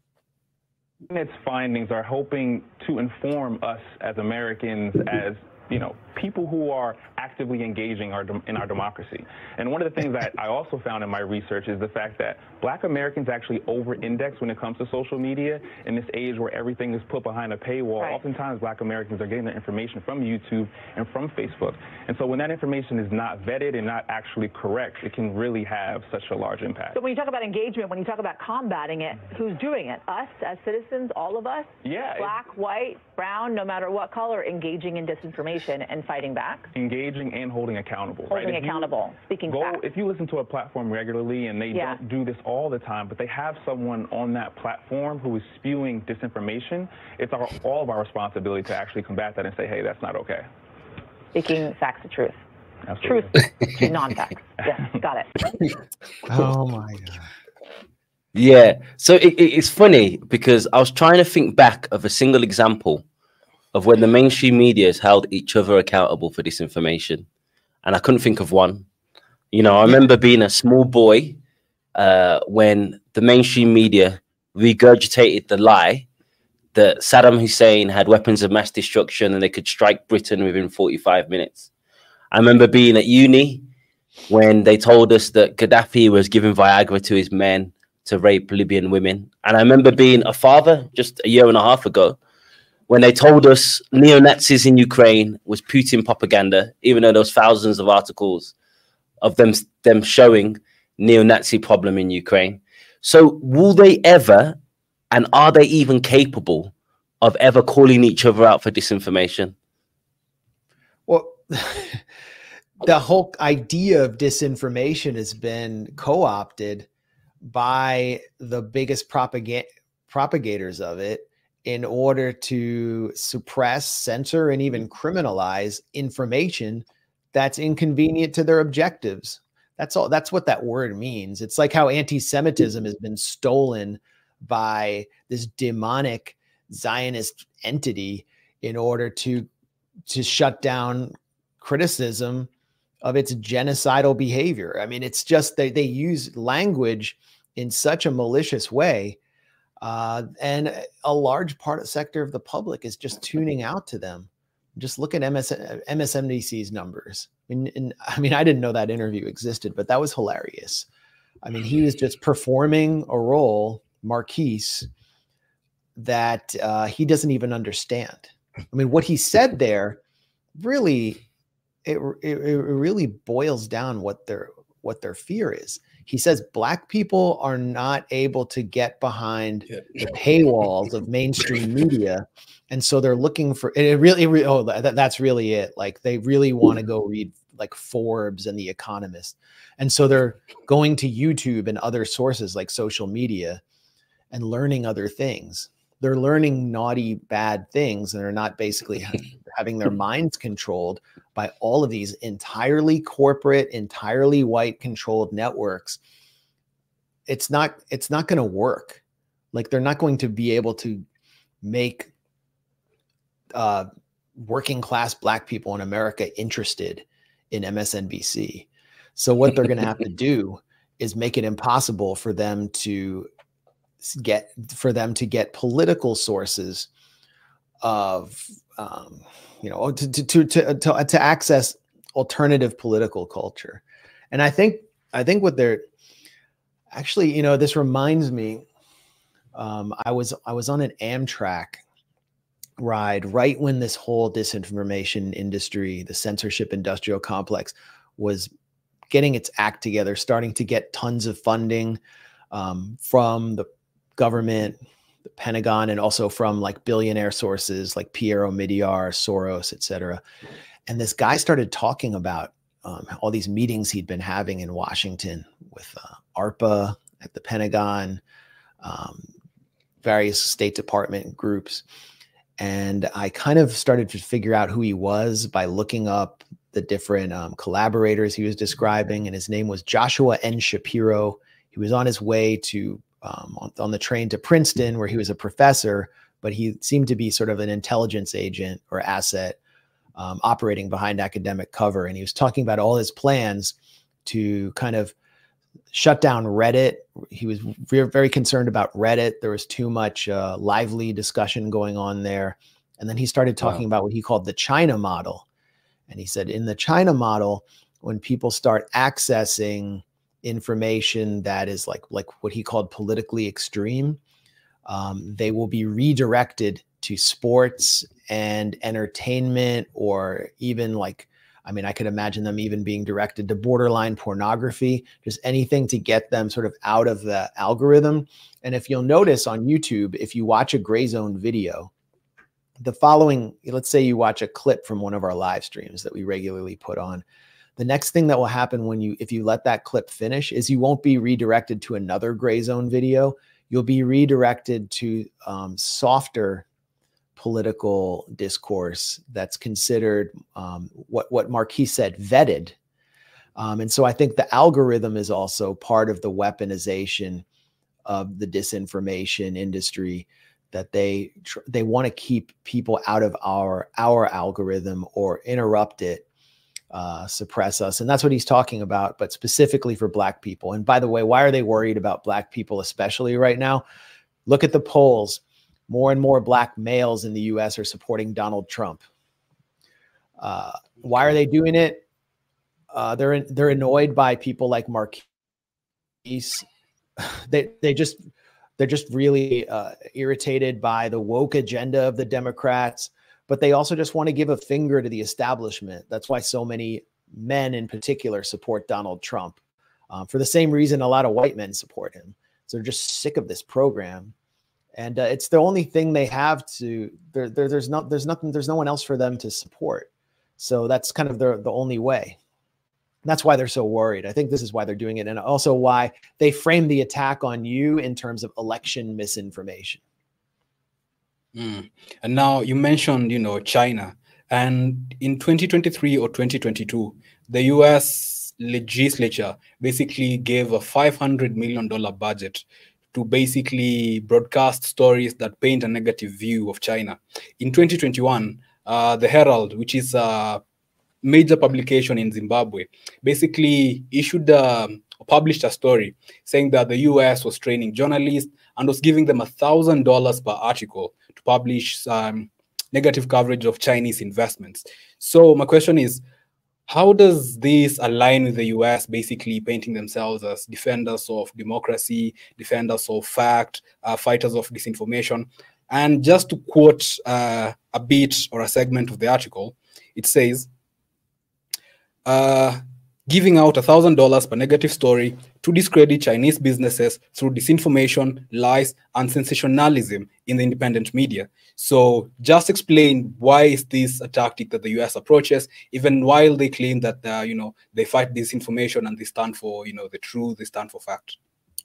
Its findings are hoping to inform us as Americans, as you know, people who are actively engaging our in our democracy. And one of the things that I also found in my research is the fact that Black Americans actually over-index when it comes to social media. In this age where everything is put behind a paywall, right. Oftentimes Black Americans are getting their information from YouTube and from Facebook. And so when that information is not vetted and not actually correct, it can really have such a large impact. So when you talk about engagement, when you talk about combating it, who's doing it? Us as citizens, all of us? Yeah. Black, white, brown, no matter what color, engaging in disinformation and fighting back? Engaging and holding accountable. Holding right? accountable, you speaking go, facts. If you listen to a platform regularly and they yeah. don't do this all the time, but they have someone on that platform who is spewing disinformation, it's our, all of our responsibility to actually combat that and say, hey, that's not okay. Speaking facts of truth. Absolutely. Truth to non-facts. Yes, got it. Oh, my God. Yeah. So it, it, it's funny because I was trying to think back of a single example of when the mainstream media has held each other accountable for disinformation. And I couldn't think of one. You know, I remember being a small boy uh, when the mainstream media regurgitated the lie that Saddam Hussein had weapons of mass destruction and they could strike Britain within forty-five minutes. I remember being at uni when they told us that Gaddafi was giving Viagra to his men to rape Libyan women. And I remember being a father just a year and a half ago when they told us neo-Nazis in Ukraine was Putin propaganda, even though there was thousands of articles of them, them showing neo-Nazi problem in Ukraine. So will they ever, and are they even capable of ever calling each other out for disinformation? Well, the whole idea of disinformation has been co-opted by the biggest propaganda propagators of it in order to suppress, censor, and even criminalize information that's inconvenient to their objectives. That's all. That's what that word means. It's like how anti-Semitism has been stolen by this demonic Zionist entity in order to to shut down criticism of its genocidal behavior. I mean, it's just they they use language in such a malicious way, uh, and a large part of sector of the public is just tuning out to them. Just look at M S N B C's numbers. I mean, and, I mean, I didn't know that interview existed, but that was hilarious. I mean, he was just performing a role, Marquise, that uh, he doesn't even understand. I mean, what he said there really, it, it, it really boils down what their what their fear is. He says black people are not able to get behind the paywalls of mainstream media. And so they're looking for it. Really, it, oh, that, that's really it. Like they really want to go read like Forbes and The Economist. And so they're going to YouTube and other sources like social media and learning other things. They're learning naughty, bad things, and they're not basically having their minds controlled by all of these entirely corporate, entirely white controlled networks. It's not, it's not going to work. Like they're not going to be able to make uh, working class black people in America interested in M S N B C. So what they're going to have to do is make it impossible for them to get for them to get political sources of um, you know to to, to to to to access alternative political culture. And I think I think what they're actually, you know, this reminds me. Um, I was I was on an Amtrak ride right when this whole disinformation industry, the censorship industrial complex, was getting its act together, starting to get tons of funding um, from the government, the Pentagon, and also from like billionaire sources like Pierre Omidyar, Soros, et cetera. And this guy started talking about um, all these meetings he'd been having in Washington with uh, ARPA at the Pentagon, um, various State Department groups. And I kind of started to figure out who he was by looking up the different um, collaborators he was describing. And his name was Joshua N. Shapiro. He was on his way to um, on, on the train to Princeton, where he was a professor, but he seemed to be sort of an intelligence agent or asset um, operating behind academic cover. And he was talking about all his plans to kind of shut down Reddit. He was very, very concerned about Reddit. There was too much uh, lively discussion going on there. And then he started talking wow. about what he called the China model. And he said, in the China model, when people start accessing information that is like, like what he called politically extreme, um, they will be redirected to sports and entertainment, or even like, I mean, I could imagine them even being directed to borderline pornography, just anything to get them sort of out of the algorithm. And if you'll notice on YouTube, if you watch a Gray Zone video, the following, let's say you watch a clip from one of our live streams that we regularly put on, the next thing that will happen when you, if you let that clip finish, is you won't be redirected to another Gray Zone video. You'll be redirected to um, softer political discourse that's considered um, what, what Marquise said, vetted. Um, and so I think the algorithm is also part of the weaponization of the disinformation industry, that they they want to keep people out of our our algorithm or interrupt it, uh, suppress us. And that's what he's talking about, but specifically for black people. And by the way, why are they worried about black people especially right now? Look at the polls. More and more black males in the U S are supporting Donald Trump. Uh, why are they doing it? Uh, they're in, they're annoyed by people like Marquise. They they just they're just really uh, irritated by the woke agenda of the Democrats, but they also just want to give a finger to the establishment. That's why so many men in particular support Donald Trump, um, for the same reason a lot of white men support him. So they're just sick of this program. And uh, it's the only thing they have to, there, there, there's not, there's nothing, there's no one else for them to support. So that's kind of the, the only way. That's why they're so worried. I think this is why they're doing it, and also why they frame the attack on you in terms of election misinformation. Mm. And now you mentioned, you know, China, and in twenty twenty-three or twenty twenty-two, the U S legislature basically gave a five hundred million dollars budget to basically broadcast stories that paint a negative view of China. In twenty twenty-one, uh, the Herald, which is a major publication in Zimbabwe, basically issued um, or published a story saying that the U S was training journalists and was giving them a thousand dollars per article to publish um, negative coverage of Chinese investments. So my question is, how does this align with the U S basically painting themselves as defenders of democracy, defenders of fact, uh, fighters of disinformation? And just to quote uh, a bit or a segment of the article, it says, uh, giving out one thousand dollars per negative story to discredit Chinese businesses through disinformation, lies, and sensationalism in the independent media. So just explain, why is this a tactic that the U S approaches, even while they claim that, uh, you know, they fight disinformation and they stand for, you know, the truth, they stand for fact?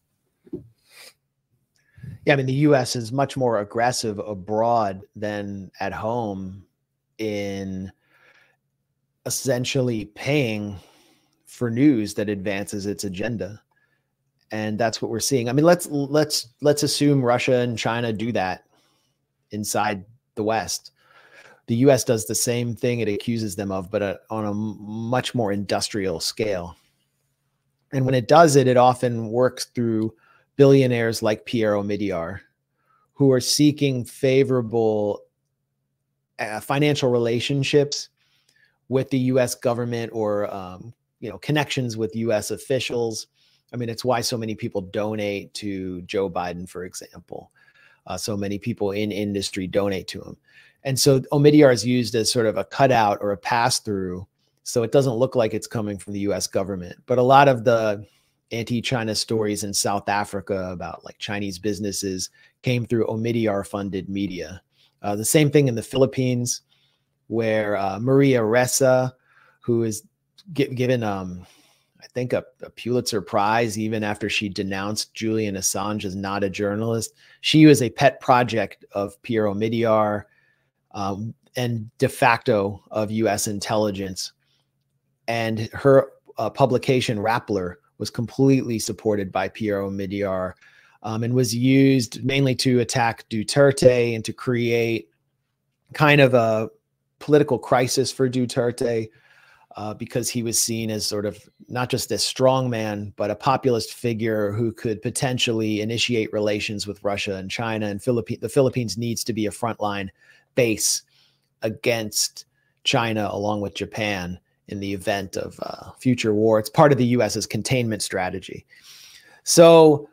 Yeah, I mean, the U S is much more aggressive abroad than at home in essentially paying for news that advances its agenda. And that's what we're seeing. I mean, let's let's let's assume Russia and China do that inside the West. The U S does the same thing it accuses them of, but a, on a much more industrial scale. And when it does it, it often works through billionaires like Pierre Omidyar, who are seeking favorable uh, financial relationships with the U S government, or um, you know, connections with U S officials. I mean, it's why so many people donate to Joe Biden, for example. Uh, so many people in industry donate to him. And so Omidyar is used as sort of a cutout or a pass-through, so it doesn't look like it's coming from the U S government. But a lot of the anti-China stories in South Africa about like Chinese businesses came through Omidyar-funded media. Uh, the same thing in the Philippines, where uh, Maria Ressa, who is gi- given, um, I think, a, a Pulitzer Prize even after she denounced Julian Assange as not a journalist. She was a pet project of Pierre Omidyar um, and de facto of U S intelligence. And her uh, publication, Rappler, was completely supported by Pierre Omidyar um, and was used mainly to attack Duterte and to create kind of a political crisis for Duterte, uh, because he was seen as sort of not just a strong man, but a populist figure who could potentially initiate relations with Russia and China. And Philippine, the Philippines needs to be a frontline base against China, along with Japan, in the event of uh, future war. It's part of the US's containment strategy. So,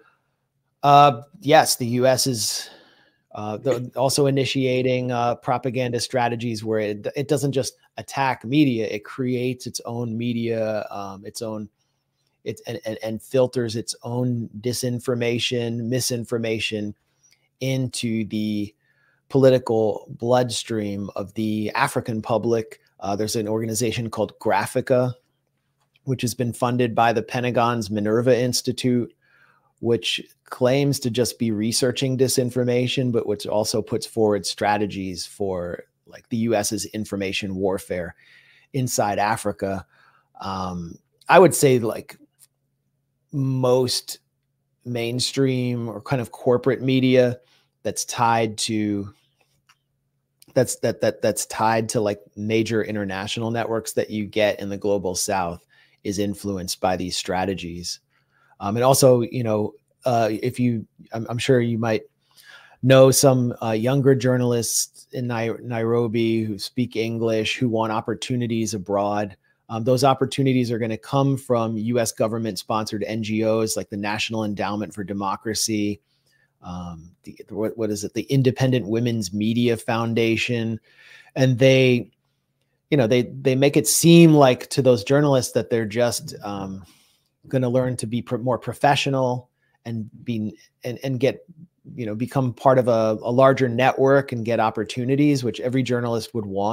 uh, yes, the U S is Uh, the, also initiating uh, propaganda strategies where it, it doesn't just attack media, it creates its own media, um, its own, it, and, and, and filters its own disinformation, misinformation into the political bloodstream of the African public. Uh, there's an organization called Graphica, which has been funded by the Pentagon's Minerva Institute, which claims to just be researching disinformation, but which also puts forward strategies for like the U S's information warfare inside Africa. Um, I would say like most mainstream or kind of corporate media that's tied to that's that that that's tied to like major international networks that you get in the global South is influenced by these strategies. Um, and also, you know, uh, if you, I'm, I'm sure you might know some uh, younger journalists in Nai- Nairobi who speak English, who want opportunities abroad. Um, those opportunities are going to come from U S government-sponsored N G Os like the National Endowment for Democracy, um, the, what, what is it, the Independent Women's Media Foundation, and they, you know, they they make it seem like to those journalists that they're just um, going to learn to be pr- more professional and be and and get, you know, become part of a, a larger network and get opportunities, which every journalist would want.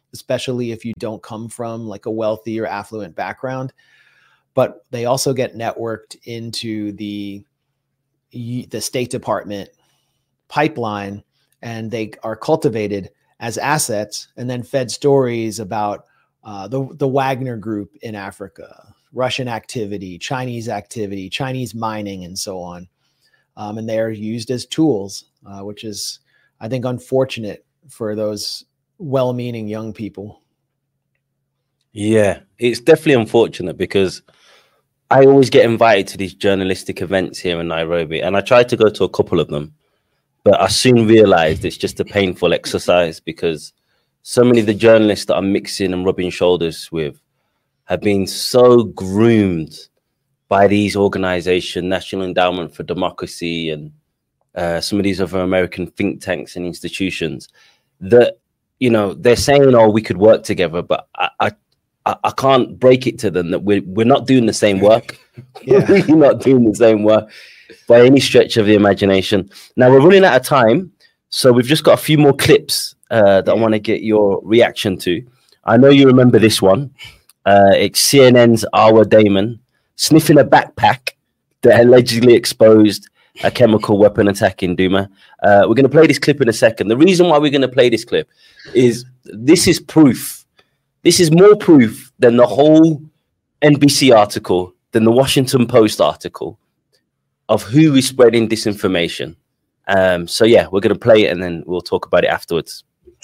especially if you don't come from like a wealthy or affluent background. But they also get networked into the, the State Department pipeline, and they are cultivated as assets and then fed stories about uh, the, the Wagner Group in Africa, Russian activity, Chinese activity, Chinese mining, and so on. Um, and they're used as tools, uh, which is, I think, unfortunate for those well-meaning young people. Yeah, it's definitely unfortunate because I always get invited to these journalistic events here in Nairobi, and I tried to go to a couple of them, but I soon realized it's just a painful exercise because so many of the journalists that I'm mixing and rubbing shoulders with have been so groomed by these organizations, National Endowment for Democracy and uh, some of these other American think tanks and institutions, that, you know, they're saying, oh, we could work together, but I, I I can't break it to them that we're, we're not doing the same work. Yeah. We're really not doing the same work by any stretch of the imagination. Now, we're running out of time, so we've just got a few more clips uh, that I want to get your reaction to. I know you remember this one. Uh, it's C N N's Arwa Damon sniffing a backpack that allegedly exposed a chemical weapon attack in Duma. Uh, we're going to play this clip in a second. The reason why we're going to play this clip is this is proof. This is more proof than the whole N B C article, than the Washington Post article, of who is spreading disinformation. Um, so, yeah, we're going to play it and then we'll talk about it afterwards.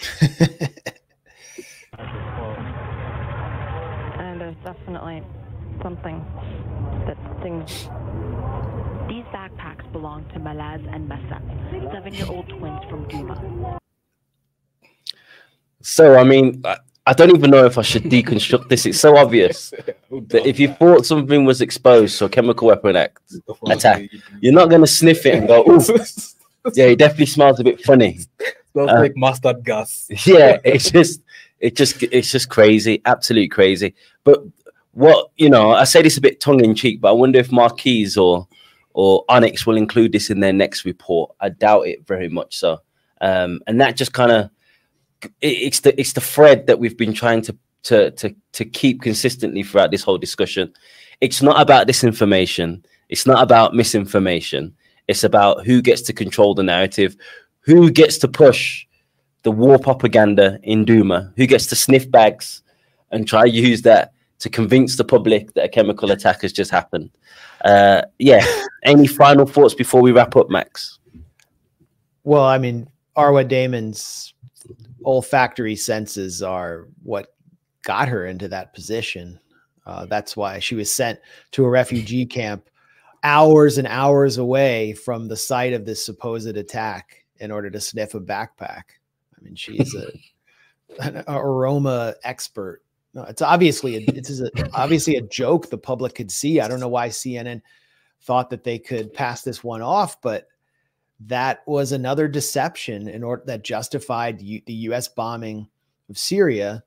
And there's definitely something that things. These backpacks belong to Malaz and Masa, seven-year-old twins from Duma. So, I mean, I, I don't even know if I should deconstruct this. It's so obvious that if you thought something was exposed to a chemical weapon act, attack, you're not going to sniff it and go, ooh, yeah, it definitely smells a bit funny. Smells uh, like mustard gas. Yeah, it's just, it just, it's just crazy, absolutely crazy. But what, you know, I say this a bit tongue in cheek, but I wonder if Marquise or or Onyx will include this in their next report. I doubt it very much so. Um, and that just kind of, it's the it's the thread that we've been trying to to to to keep consistently throughout this whole discussion. It's not about disinformation. It's not about misinformation. It's about who gets to control the narrative, who gets to push the war propaganda in Duma, who gets to sniff bags and try to use that to convince the public that a chemical attack has just happened. Uh, yeah. Any final thoughts before we wrap up, Max? Well, I mean, Arwa Damon's olfactory senses are what got her into that position. Uh, that's why she was sent to a refugee camp hours and hours away from the site of this supposed attack in order to sniff a backpack. I mean, she's a, an aroma expert. No, it's obviously a, it's a, obviously a joke the public could see. I don't know why C N N thought that they could pass this one off, but that was another deception in order that justified the U S bombing of Syria.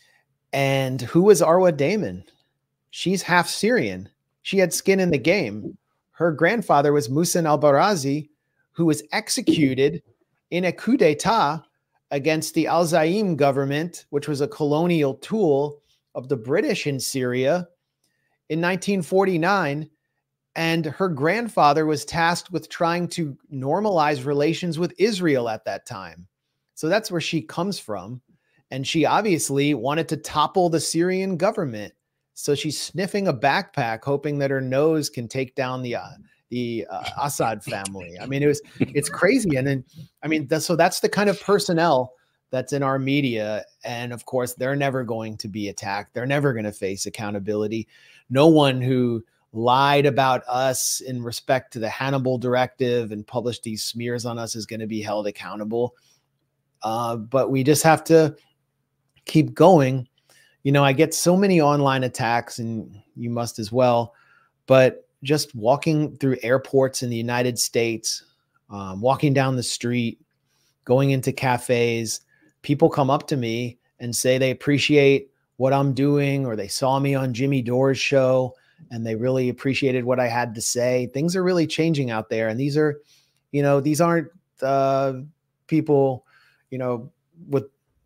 And who was Arwa Damon? She's half Syrian. She had skin in the game. Her grandfather was Muhsin al-Barazi, who was executed in a coup d'etat against the Al-Zaim government, which was a colonial tool of the British in Syria in nineteen forty-nine. And her grandfather was tasked with trying to normalize relations with Israel at that time. So that's where she comes from. And she obviously wanted to topple the Syrian government. So she's sniffing a backpack, hoping that her nose can take down the, uh, the uh, Assad family. I mean, it was, it's crazy. And then, I mean, that's, so that's the kind of personnel that's in our media. And of course, they're never going to be attacked. They're never going to face accountability. No one who lied about us in respect to the Hannibal Directive and published these smears on us is going to be held accountable. Uh, but we just have to keep going. You know, I get so many online attacks, and you must as well, but just walking through airports in the United States, um, walking down the street, going into cafes, people come up to me and say they appreciate what I'm doing, or they saw me on Jimmy Dore's show and they really appreciated what I had to say. Things are really changing out there. And these are, you know, these aren't uh, people, you know, with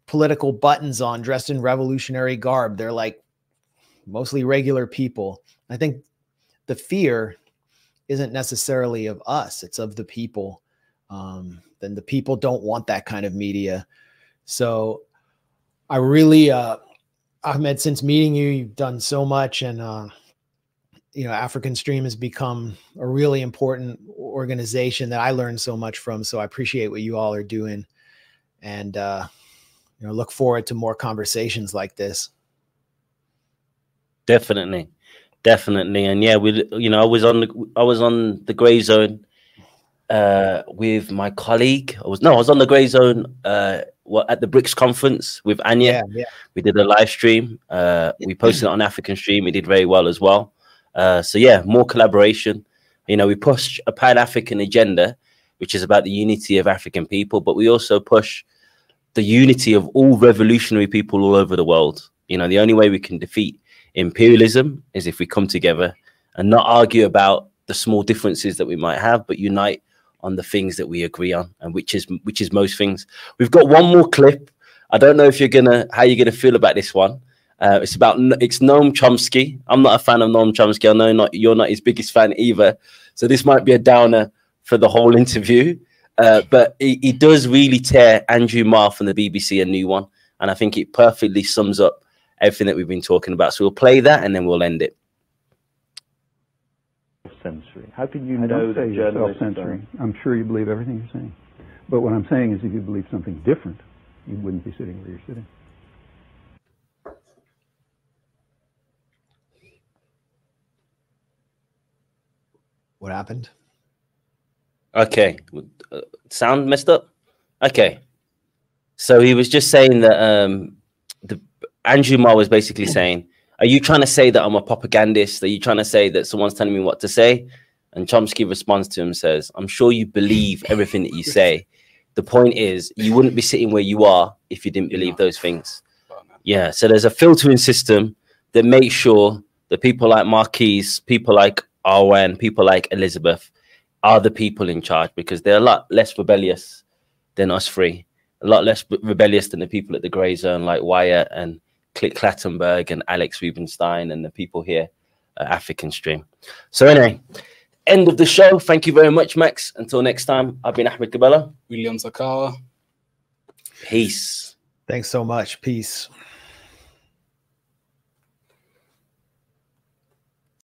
political buttons on, dressed in revolutionary garb. They're like mostly regular people. I think the fear isn't necessarily of us, it's of the people. Um, then the people don't want that kind of media. So I really, uh, Ahmed, since meeting you, you've done so much, and uh, you know, African Stream has become a really important organization that I learned so much from. So I appreciate what you all are doing, and uh, you know, look forward to more conversations like this. Definitely, definitely, and yeah, we, you know, I was on the, I was on the Grey Zone uh, with my colleague. I was no, I was on the Grey Zone uh, what, at the BRICS conference with Anya. Yeah, yeah. We did a live stream. Uh, we posted it on African Stream. We did very well as well. Uh, so yeah, more collaboration. You know, we push a Pan-African agenda, which is about the unity of African people, but we also push the unity of all revolutionary people all over the world. You know, the only way we can defeat imperialism is if we come together and not argue about the small differences that we might have, but unite on the things that we agree on, and which is which is most things. We've got one more clip. I don't know if you're gonna how you're gonna feel about this one. Uh, it's about it's Noam Chomsky. I'm not a fan of Noam Chomsky. I know not you're not his biggest fan either. So this might be a downer for the whole interview. Uh, but he, he does really tear Andrew Marr from the B B C a new one, and I think it perfectly sums up everything that we've been talking about. So we'll play that and then we'll end it. Censoring. How can you I know don't say that you're journalists self-censoring. I'm sure you believe everything you're saying. But what I'm saying is if you believe something different, you wouldn't be sitting where you're sitting. What happened? Okay. Uh, sound messed up? Okay. So he was just saying that um, the Andrew Marr was basically saying, are you trying to say that I'm a propagandist? Are you trying to say that someone's telling me what to say? And Chomsky responds to him and says, I'm sure you believe everything that you say. The point is, you wouldn't be sitting where you are if you didn't believe those things. Yeah, so there's a filtering system that makes sure that people like Marquise, people like Arwen, people like Elizabeth are the people in charge, because they're a lot less rebellious than us three, a lot less rebellious than the people at the Grey Zone like Wyatt and Click Clattenburg and Alex Rubinstein and the people here at African Stream. So anyway, end of the show. Thank you very much, Max. Until next time, I've been Ahmed Gabella. William Sakawa. Peace. Thanks so much. Peace.